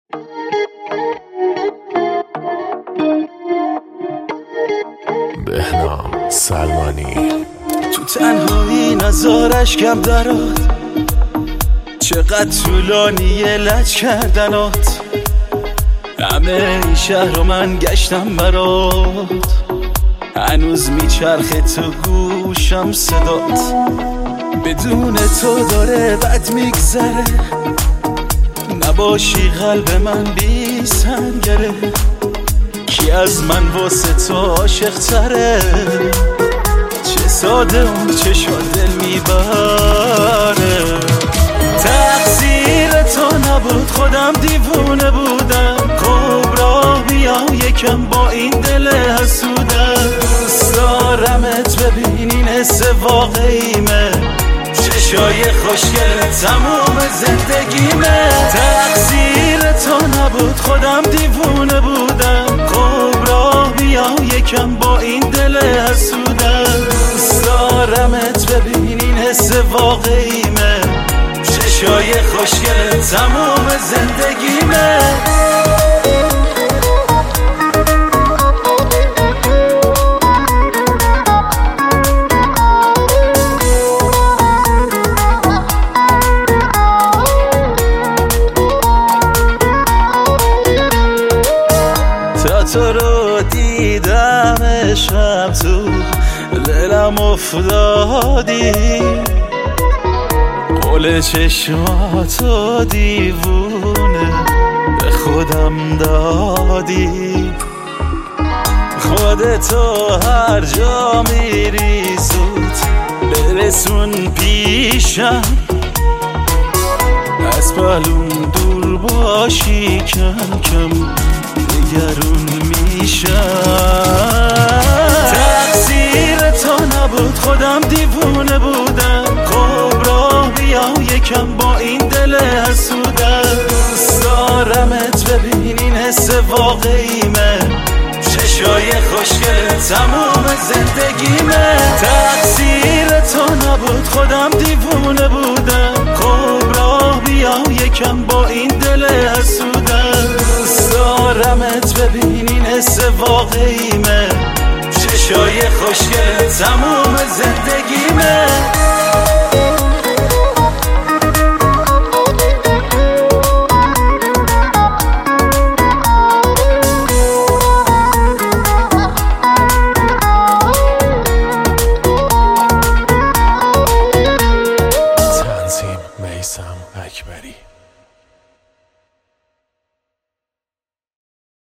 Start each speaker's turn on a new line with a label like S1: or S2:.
S1: بهنام سلمانی.
S2: تو تنهایی نزارش کم درات، چقدر طولانیه لج کردنات. همه این شهر رو من گشتم برات، هنوز میچرخه تو گوشم صدات. بدون تو داره بد میگذره، نباشی قلب من بی سنگره. کی از من واسه تو عاشق تره، چه ساده اون چشات دل میبره. تقصیر تو نبود، خودم دیوونه بودم. خب راه بیام یکم با این دل حسودم. دوست دارمت ببین این حس واقعیمه، چشای خوشگل تموم زندگیمه. تقصیر تو نبود، خودم دیوونه بودم. خب راه بیام یکم با این دل حسودم. دوست دارمت ببین این حس واقعیمه، چشای خوشگل تموم زندگیمه. تو رو دیدم عشقم، تو دلم افتادی. قول چشماتو دیوونه به خودم دادی. خودتو هر جا میری زود برسون پیشم، از پهلوم دور باشی کم کم نگرون میشم. تقصیر تو نبود، خودم دیوونه بودم. خب راه بیام یکم با این دل حسودم. دوست دارمت ببین این حس واقعیمه، چشای خوشگل تموم زندگیمه. تقصیر تو نبود، خودم دیوونه بودم. خب راه بیام یکم با این دل حسودم. دوست دارمت ببین این حس واقعیمه، چشای خوشگل تموم زندگیمه.